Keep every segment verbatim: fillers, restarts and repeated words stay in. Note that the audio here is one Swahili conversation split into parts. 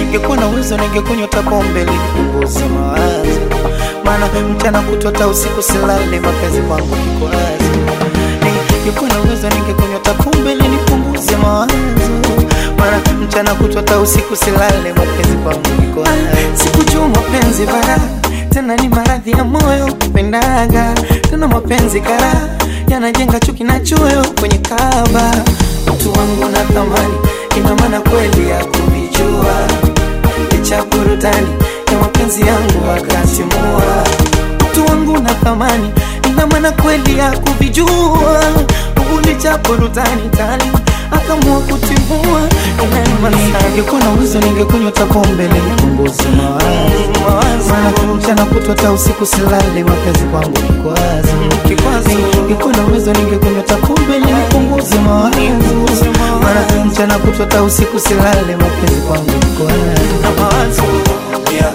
ningekuwa na uwezo ningekunywa pombe ili nipunguze mawazo, maana mchana kutwa hata usiku silale, mapenzi kwangu kiko wazi. Ningekuwa na uwezo ningekunywa pombe ili nipunguze mawazo, maana mchana kutwa hata usiku silale, mapenzi kwangu kiko wazi. Sikujua mapenzi bara, tena ni maradhi ya moyo kupendaga, tena mapenzi kara yanajenga chuki na choyo kwenye kaba. Mtu wangu na thamani, ina maana kweli ya kuvijua, licha burudani ya mapenzi yangu akatimua. Mtu wangu na thamani, ina maana kweli ya kuvijua, licha burudani tali akamua kutimua. Ningekuwa na uwezo ningekunywa pombe ili nipunguze mawazo, maana mchana kutwa hata usiku silale, mapenzi kwangu kiko wazi. Ningekuwa na uwezo ningekunywa pombe ili nipunguze mawazo, maana mchana kutwa hata usiku silale, mapenzi kwangu kiko wazi. Yeah.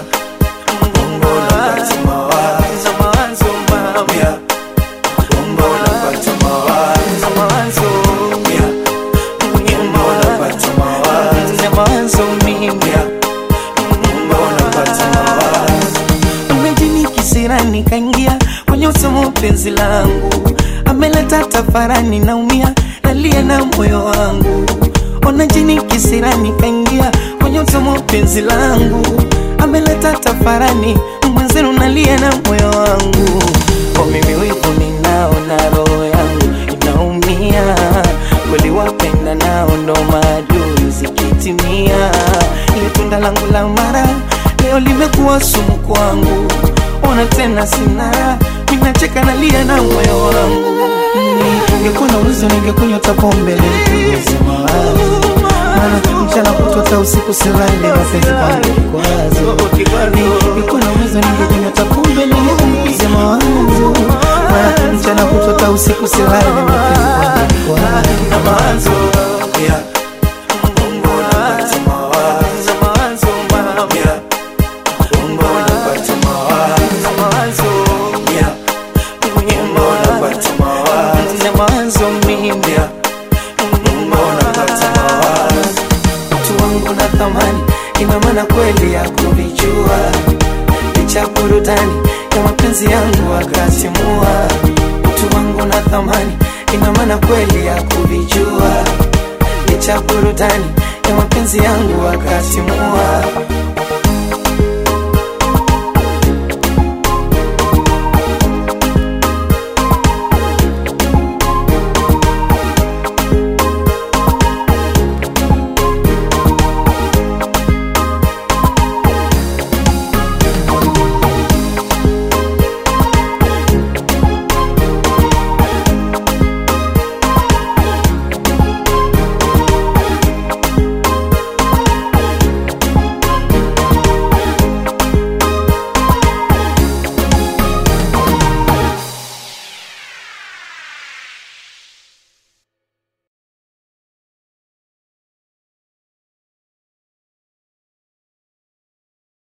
Nikaingia kwenye usomo penzi langu, ameleta tafarani naumia, nalia na moyo wangu. Ona jini kisirani kaingia kwenye usomo penzi langu, ameleta tafarani mwenzenu, nalia na moyo wangu. Kwa mimi wivu ninao na roho yangu inaumia, kweli wapenda nao ndo maadui zikitimia. Ile tunda langu la mara leo limekuwa sumu kwangu, ona tena sina, minacheka nalia na moyo wangu. Ningekuwa na uwezo ningekunywa pombe ili nipunguze mawazo, maana mchana kutwa hata usiku silale, mapenzi kwangu kiko wazi. Ningekuwa na uwezo ningekunywa pombe ili nipunguze mawazo, maana mchana kutwa hata usiku silale, mapenzi kwangu kiko wazi. Yeah. Ina maana kweli ya kuvijua, licha burudani ya mapenzi yangu akatimua. Mtu wangu na thamani, ina maana kweli ya kuvijua, licha burudani ya mapenzi yangu akatimua.